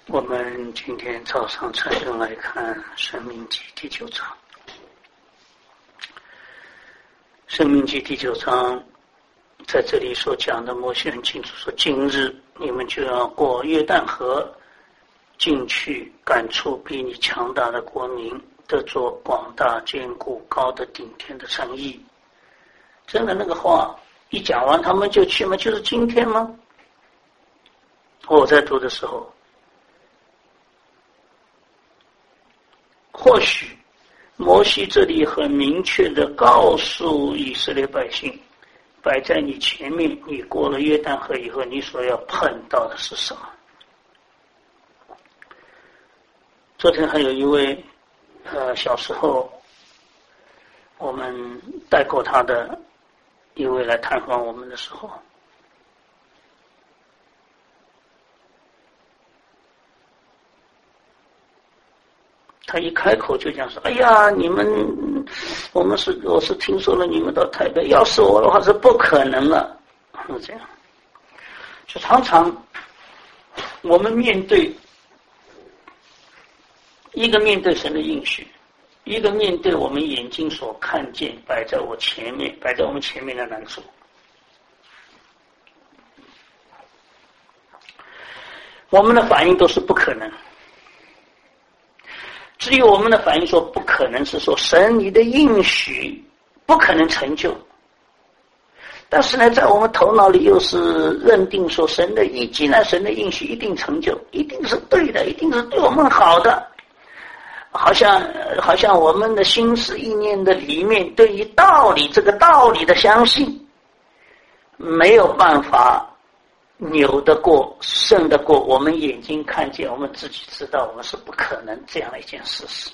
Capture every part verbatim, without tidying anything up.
我们今天早上才正来看《申命记》第九章，《申命记》第九章在这里所讲的，摩西很清楚说：今日你们就要过约旦河，进去赶出比你强大的国民，得着广大坚固高的顶天的城邑。真的那个话一讲完，他们就去吗？就是今天吗？我在读的时候，或许摩西这里很明确的告诉以色列百姓，摆在你前面，你过了约旦河以后，你所要碰到的是什么？昨天还有一位呃小时候我们带过他的一位来探访我们的时候，他一开口就讲说：哎呀，你们我们是我是听说了你们到台北，要是我的话是不可能了。是这样，就常常我们面对一个面对神的应许，一个面对我们眼睛所看见摆在我前面摆在我们前面的难处，我们的反应都是不可能。至于我们的反应说不可能，是说神你的应许不可能成就，但是呢在我们头脑里又是认定说神的意，既然神的应许一定成就，一定是对的，一定是对我们好的，好像好像我们的心思意念的里面对于道理这个道理的相信没有办法扭得过胜得过我们眼睛看见，我们自己知道我们是不可能这样的一件事实。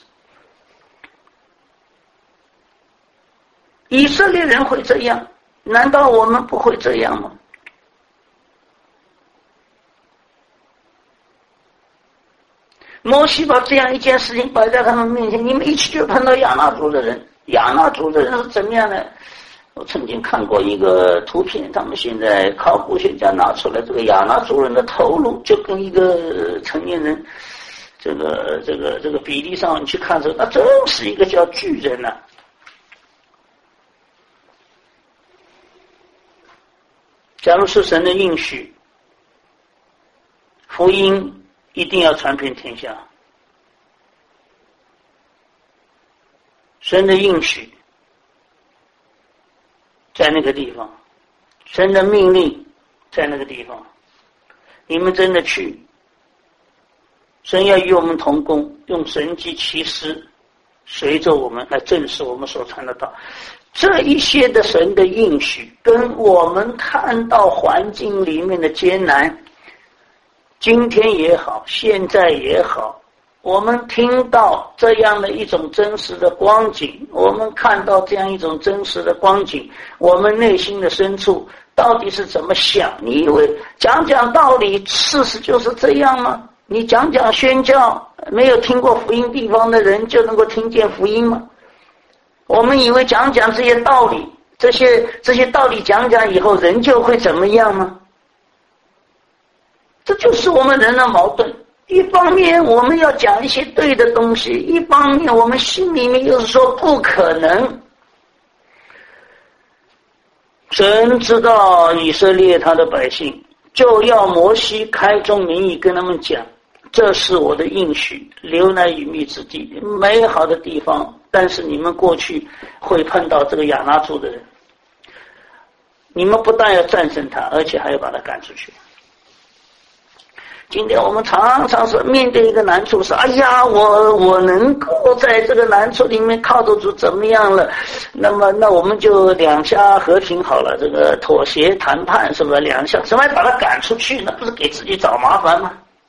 以色列人会这样，难道我们不会这样吗？摩西把这样一件事情摆在他们面前，你们一起就碰到亚衲族的人。亚衲族的人是怎么样呢？我曾经看过一个图片，他们现在考古学家拿出来，这个亚衲族人的头颅就跟一个成年人这个这个这个比例上你去看的时候，那真是一个叫巨人啊。假如是神的应许，福音一定要传遍天下，神的应许在那个地方，神的命令在那个地方，你们真的去，神要与我们同工，用神迹奇事随着我们来证实我们所传的道。这一些的神的应许跟我们看到环境里面的艰难，今天也好，现在也好，我们听到这样的一种真实的光景，我们看到这样一种真实的光景，我们内心的深处到底是怎么想？你以为讲讲道理事实就是这样吗？你讲讲宣教，没有听过福音地方的人就能够听见福音吗？我们以为讲讲这些道理，这些这些道理讲讲以后人就会怎么样吗？这就是我们人的矛盾。一方面我们要讲一些对的东西，一方面我们心里面又是说不可能。神知道以色列他的百姓，就要摩西开宗明义跟他们讲，这是我的应许，流奶与蜜之地，美好的地方，但是你们过去会碰到这个亚衲族的人，你们不但要战胜他，而且还要把他赶出去。今天我们常常是面对一个难处，是哎呀，我我能够在这个难处里面靠得住，怎么样了？那么那我们就两下和平好了，这个妥协谈判是不是？两下怎么把他赶出去？那不是给自己找麻烦吗？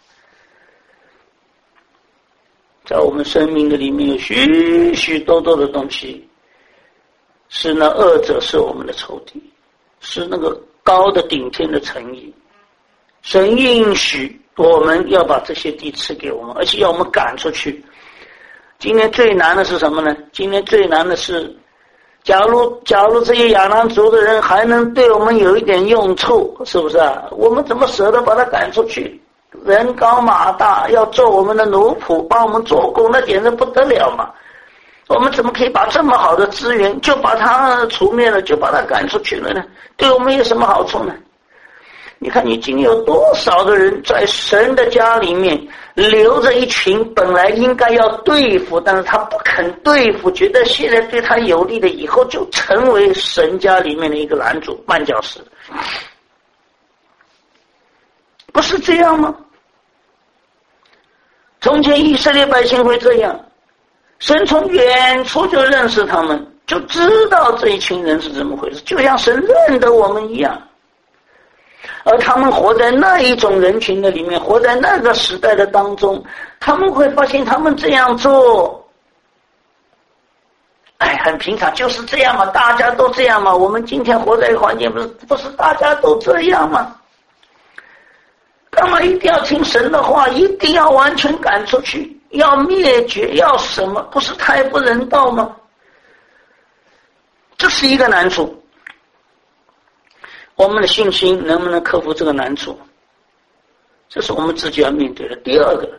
在我们生命的里面有许许多多的东西，是那恶者是我们的仇敌，是那个高的顶天的诚意。神应许我们要把这些地赐给我们，而且要我们赶出去。今天最难的是什么呢？今天最难的是，假如假如这些亚衲族的人还能对我们有一点用处，是不是啊？我们怎么舍得把他赶出去？ 人高马大，要做我们的奴仆，帮我们做工，那简直不得了嘛！我们怎么可以把这么好的资源就把它除灭了，就把它赶出去了呢？对我们有什么好处呢？你看，已经有多少的人在神的家里面留着一群本来应该要对付，但是他不肯对付，觉得现在对他有利的，以后就成为神家里面的一个拦阻绊脚石，不是这样吗？从前以色列百姓会这样，神从远处就认识他们，就知道这一群人是怎么回事，就像神认得我们一样。而他们活在那一种人群的里面，活在那个时代的当中，他们会发现他们这样做，哎，很平常，就是这样嘛，大家都这样嘛。我们今天活在一个环境，不是不是大家都这样吗？干嘛一定要听神的话，一定要完全赶出去，要灭绝，要什么？不是太不人道吗？这是一个难处。我们的信心能不能克服这个难处，这是我们自己要面对的。第二个，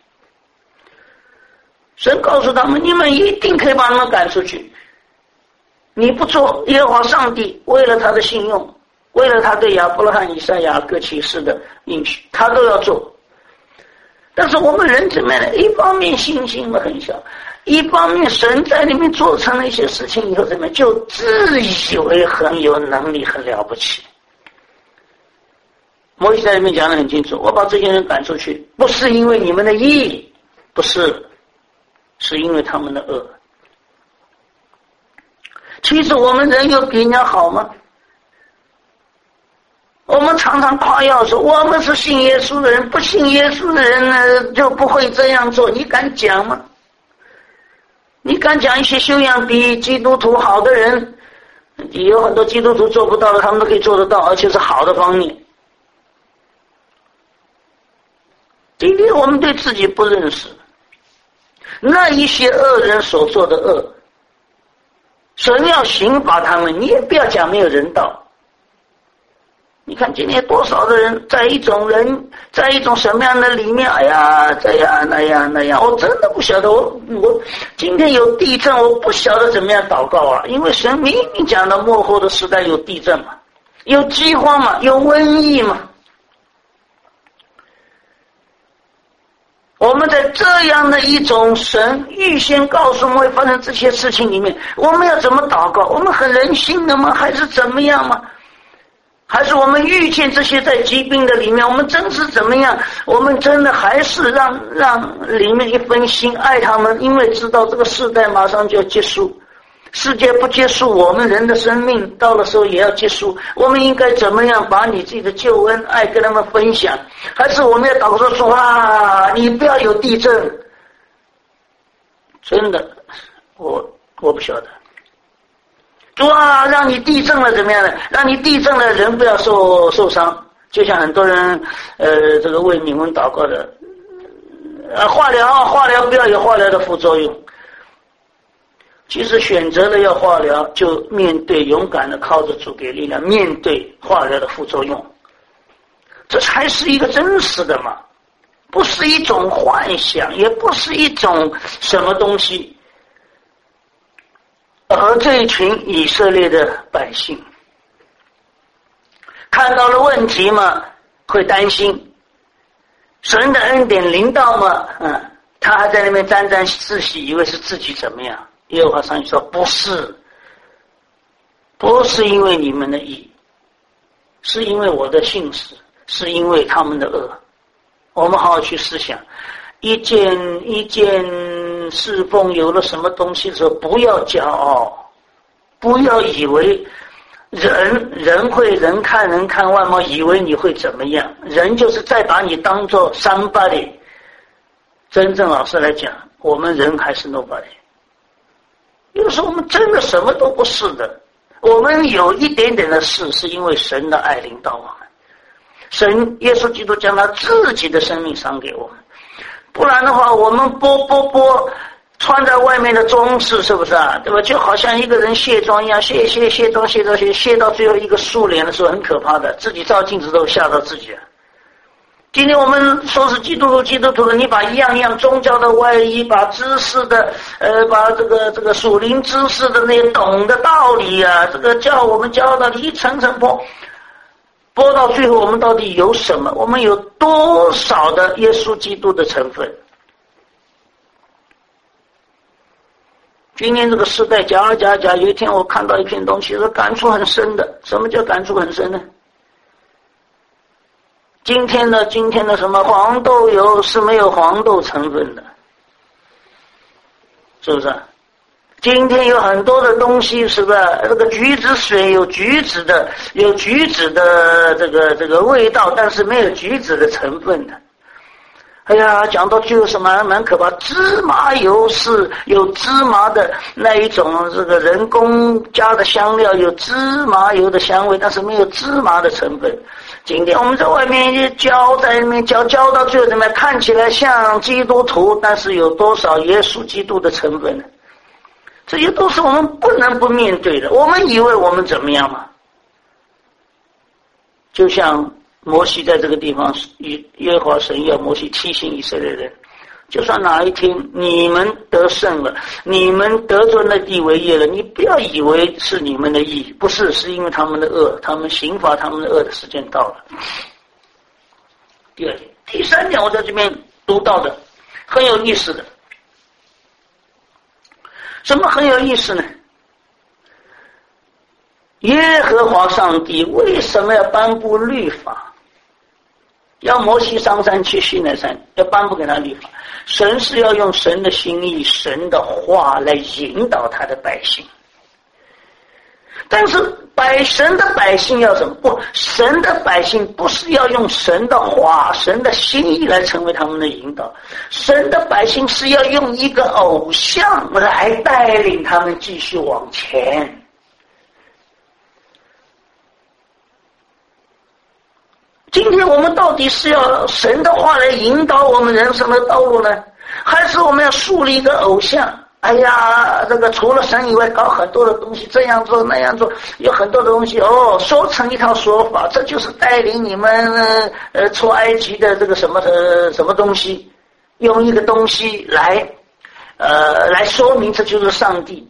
神告诉他们，你们一定可以把他们赶出去，你不做，耶和华上帝为了他的信用，为了他对亚伯拉罕、以赛亚各启示的应许，他都要做。但是我们人怎么样呢？一方面信心很小，一方面神在里面做成了一些事情以后，怎么样就自以为很有能力，很了不起。摩西在里面讲得很清楚，我把这些人赶出去，不是因为你们的义，不是，是因为他们的恶。其实我们人有比人家好吗？我们常常夸耀说我们是信耶稣的人，不信耶稣的人呢就不会这样做，你敢讲吗？你敢讲一些修养比基督徒好的人，有很多基督徒做不到的，他们都可以做得到，而且是好的方面。第一，我们对自己不认识，那一些恶人所做的恶，神要刑罚他们，你也不要讲没有人道。你看今天多少的人在一种人在一种什么样的里面，哎呀这样那样那样，我真的不晓得，我我今天有地震，我不晓得怎么样祷告啊，因为神明明讲的末后的时代有地震嘛，有饥荒嘛，有瘟疫嘛。我们在这样的一种神预先告诉我们会发生这些事情里面，我们要怎么祷告？我们很人性的吗？还是怎么样吗？还是我们遇见这些在疾病的里面，我们真是怎么样？我们真的还是让让里面一份心爱他们，因为知道这个世代马上就要结束，世界不结束，我们人的生命到了时候也要结束。我们应该怎么样把你自己的救恩爱跟他们分享？还是我们要祷告说啊，你不要有地震？真的，我我不晓得。主啊，让你地震了怎么样呢？让你地震了，人不要受受伤。就像很多人，呃，这个为冥婚祷告的，呃，化疗，化疗不要有化疗的副作用。其实选择了要化疗，就面对勇敢的靠着主给力量，面对化疗的副作用，这才是一个真实的嘛，不是一种幻想，也不是一种什么东西。而这一群以色列的百姓看到了问题嘛，会担心神的恩典临到嘛，嗯，他还在那边沾沾自喜，以为是自己怎么样。耶和华上去说不是，不是因为你们的义，是因为我的信实，是因为他们的恶。我们好好去思想，一件一件侍奉有了什么东西的时候，不要骄傲，不要以为人人会人看人看外貌，以为你会怎么样，人就是再把你当作 somebody。 真正老实来讲，我们人还是 nobody。 有时候我们真的什么都不是的，我们有一点点的事是因为神的爱领导我们，神耶稣基督将他自己的生命赏给我们，不然的话我们播播播穿在外面的装饰，是不是啊？对吧？就好像一个人卸妆一样，卸卸卸妆卸妆卸卸到最后一个素脸的时候，很可怕的，自己照镜子都吓到自己了。 今天我们说是基督徒，基督徒的，你把一样一样宗教的外衣，把知识的，呃，把这个这个属灵知识的那些懂的道理啊，这个教我们教的一层层剥，剥到最后，我们到底有什么？我们有多少的耶稣基督的成分？今天这个时代夹夹夹，有一天我看到一篇东西，说感触很深的。什么叫感触很深呢？今天的今天的什么黄豆油是没有黄豆成分的，是不是？今天有很多的东西，是不是？这个橘子水有橘子的，有橘子的这个这个味道，但是没有橘子的成分的。哎呀，讲到最后是蛮蛮可怕。芝麻油是有芝麻的那一种这个人工加的香料，有芝麻油的香味，但是没有芝麻的成分。今天我们在外面教，在里面教，教到最后怎么样？看起来像基督徒，但是有多少耶稣基督的成分呢？这些都是我们不能不面对的。我们以为我们怎么样嘛？就像摩西在这个地方，耶和华神要摩西提醒以色列人，就算哪一天你们得胜了，你们得着那地为业了，你不要以为是你们的义，不是，是因为他们的恶，他们刑罚他们的恶的时间到了。第二点，第三点，我在这边读到的很有意思的。什么很有意思呢？耶和华上帝为什么要颁布律法？要摩西上山去西奈山，要颁布给他律法。神是要用神的心意、神的话来引导他的百姓。但是百神的百姓要什么？不，神的百姓不是要用神的话、神的心意来成为他们的引导，神的百姓是要用一个偶像来带领他们继续往前。今天我们到底是要神的话来引导我们人生的道路呢，还是我们要树立一个偶像？哎呀，这个除了神以外搞很多的东西，这样做那样做，有很多的东西哦，说成一套说法，这就是带领你们呃呃出埃及的这个什么呃什么东西，用一个东西来呃来说明这就是上帝。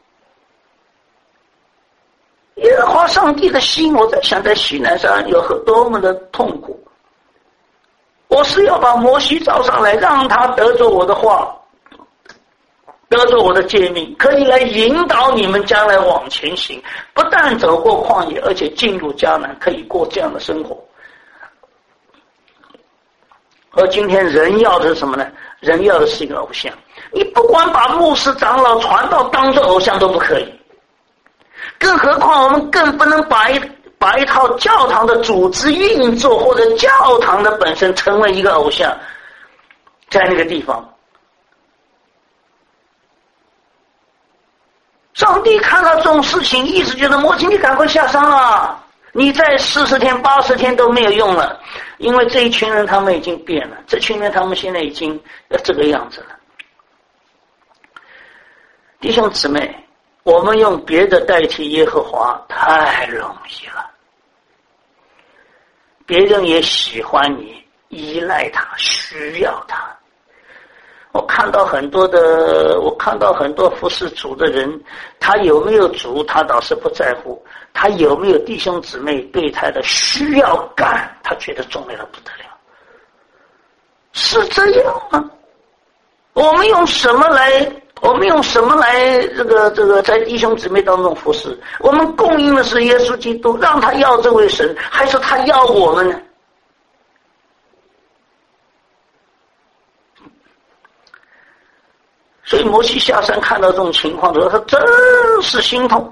耶和华上帝的心，我在想在西南山有多么的痛苦。我是要把摩西召上来，让他得着我的话，得着我的诫命，可以来引导你们将来往前行，不但走过旷野，而且进入迦南，可以过这样的生活。而今天人要的是什么呢？人要的是一个偶像。你不管把牧师、长老、传道当作偶像都不可以，更何况我们更不能把一把一套教堂的组织运作或者教堂的本身成为一个偶像，在那个地方。上帝看到这种事情，一直觉得摩西你赶快下山啊！你在四十天、八十天都没有用了，因为这一群人他们已经变了，这群人他们现在已经这个样子了。弟兄姊妹，我们用别的代替耶和华太容易了，别人也喜欢你，依赖他，需要他。我看到很多的，我看到很多服侍主的人，他有没有主，他倒是不在乎；他有没有弟兄姊妹对他的需要感，他觉得重要的不得了。是这样吗？我们用什么来？我们用什么来这个这个在弟兄姊妹当中服侍？我们供应的是耶稣基督，让他要这位神，还是他要我们呢？所以摩西下山看到这种情况的时候，他真是心痛。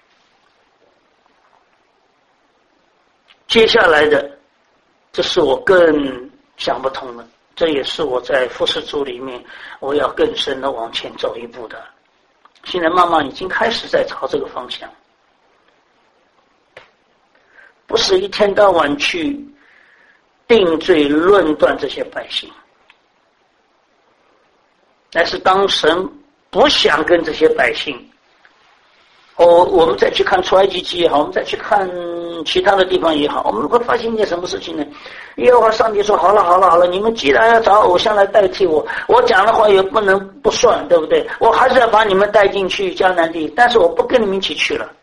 接下来的，这是我更想不通的，这也是我在服侍主里面我要更深的往前走一步的。现在慢慢已经开始在朝这个方向，不是一天到晚去定罪论断这些百姓，但是当神不想跟这些百姓，哦，我们再去看出埃及记也好，我们再去看其他的地方也好，我们会发现一件什么事情呢？耶和华上帝说：“好了，好了，好了，你们既然要找偶像来代替我，我讲的话也不能不算，对不对？我还是要把你们带进去迦南地，但是我不跟你们一起去了。”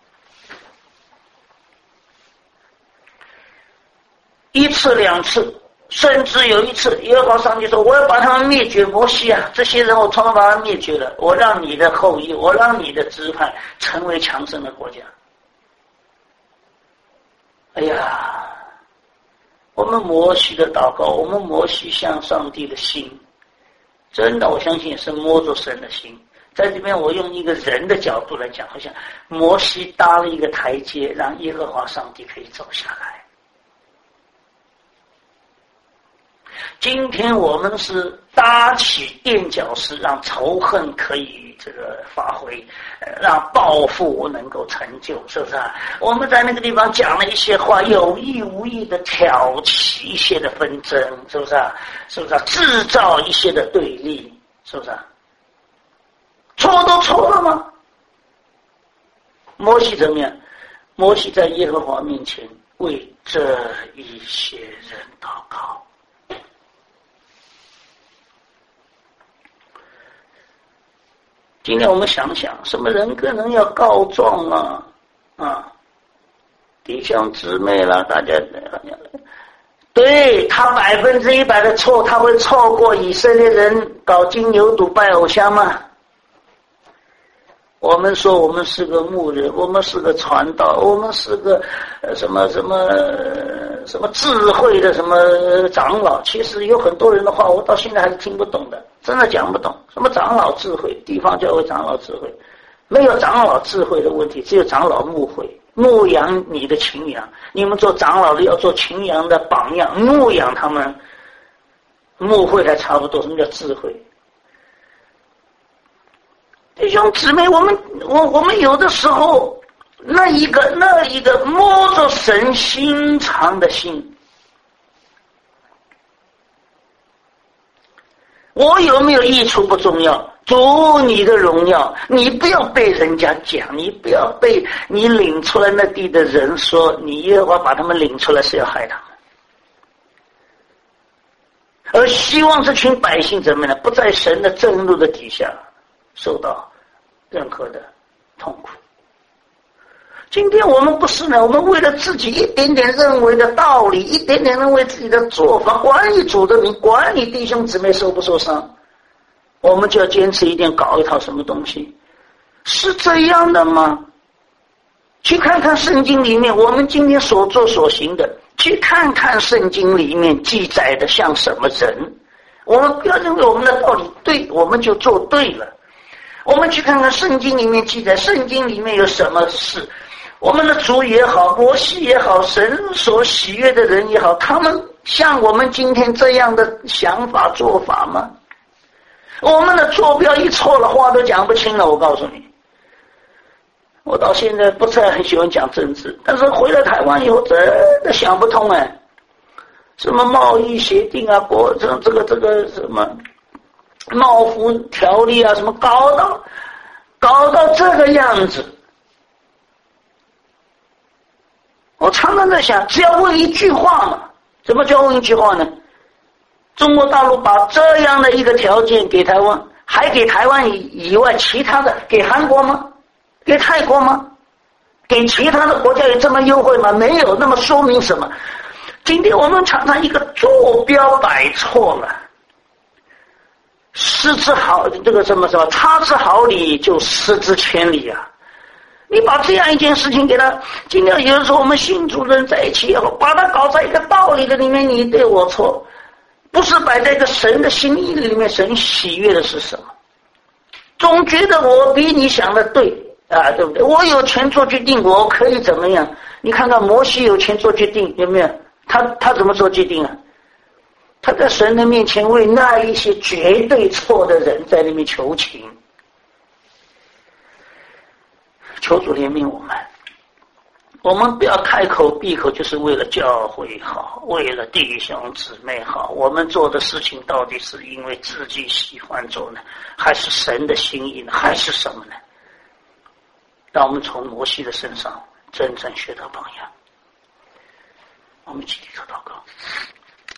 一次两次，甚至有一次，耶和华上帝说：“我要把他们灭绝。摩西啊，这些人我统统把他们灭绝了，我让你的后裔，我让你的支派成为强盛的国家。”哎呀，我们摩西的祷告，我们摩西向上帝的心，真的我相信也是摸着神的心。在这边我用一个人的角度来讲，好像摩西搭了一个台阶，让耶和华上帝可以走下来。今天我们是搭起垫脚石，让仇恨可以这个发挥，让报复能够成就，是不是啊？我们在那个地方讲了一些话，有意无意的挑起一些的纷争，是不是啊？是不是啊？制造一些的对立，是不是啊？错都错了吗？摩西怎么样？摩西在耶和华面前为这一些人祷告。今天我们想想，什么人跟人要告状啊？啊，弟兄姊妹啦，大家，对他百分之一百的错，他会错过以色列人搞金牛犊拜偶像吗？我们说我们是个牧人，我们是个传道，我们是个呃什么什么什么智慧的什么长老，其实有很多人的话，我到现在还是听不懂的，真的讲不懂。什么长老智慧，地方教会长老智慧，没有长老智慧的问题，只有长老牧会，牧养你的群羊。你们做长老的要做群羊的榜样，牧养他们，牧会还差不多。什么叫智慧？弟兄姊妹，我们我我们有的时候那一个那一个摸着神心肠的心，我有没有益处不重要，主你的荣耀，你不要被人家讲，你不要被你领出来那地的人说，你耶和华把他们领出来是要害他们，而希望这群百姓怎么呢？不在神的正路的底下受到任何的痛苦。今天我们不是呢，我们为了自己一点点认为的道理，一点点认为自己的做法，管你主的名，管你弟兄姊妹受不受伤，我们就要坚持一点，搞一套什么东西，是这样的吗？去看看圣经里面我们今天所做所行的，去看看圣经里面记载的像什么人，我们不要认为我们的道理对，我们就做对了。我们去看看圣经里面记载，圣经里面有什么事，我们的主也好，摩西也好，神所喜悦的人也好，他们像我们今天这样的想法做法吗？我们的坐标一错了，话都讲不清了。我告诉你，我到现在不是很喜欢讲政治，但是回了台湾以后真的想不通哎，什么贸易协定啊，国这这个这个什么贸服条例啊，什么搞到搞到这个样子，我常常在想，只要问一句话嘛，怎么叫问一句话呢？中国大陆把这样的一个条件给台湾，还给台湾以以外其他的给韩国吗？给泰国吗？给其他的国家有这么优惠吗？没有。那么说明什么？今天我们常常一个坐标摆错了，失之毫这个什么什么差之毫厘就失之千里啊！你把这样一件事情给他，今天有的时候我们信主人在一起以后，把它搞在一个道理的里面，你对我错，不是摆在一个神的心意里面，神喜悦的是什么？总觉得我比你想的对啊，对不对？我有权做决定，我可以怎么样？你看看摩西有权做决定，有没有？他他怎么做决定啊？他在神的面前为那一些绝对错的人在那边求情，求主怜悯我们。我们不要开口闭口就是为了教会好，为了弟兄姊妹好，我们做的事情到底是因为自己喜欢做呢，还是神的心意呢，还是什么呢？让我们从摩西的身上真正学到榜样。 我们集体做祷告。